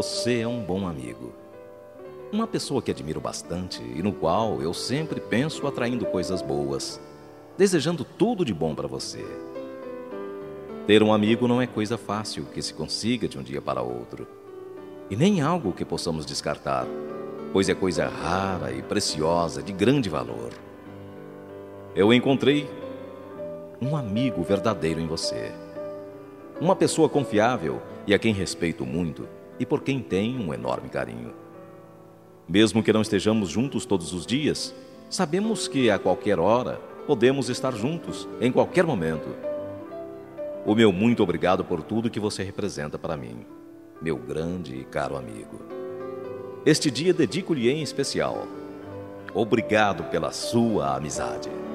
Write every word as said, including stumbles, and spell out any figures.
Você é um bom amigo. Uma pessoa que admiro bastante e no qual eu sempre penso atraindo coisas boas, desejando tudo de bom para você. Ter um amigo não é coisa fácil que se consiga de um dia para outro. E nem algo que possamos descartar, pois é coisa rara e preciosa de grande valor. Eu encontrei um amigo verdadeiro em você. Uma pessoa confiável e a quem respeito muito e por quem tenho um enorme carinho. Mesmo que não estejamos juntos todos os dias, sabemos que a qualquer hora podemos estar juntos, em qualquer momento. O meu muito obrigado por tudo que você representa para mim, meu grande e caro amigo. Este dia dedico-lhe em especial. Obrigado pela sua amizade.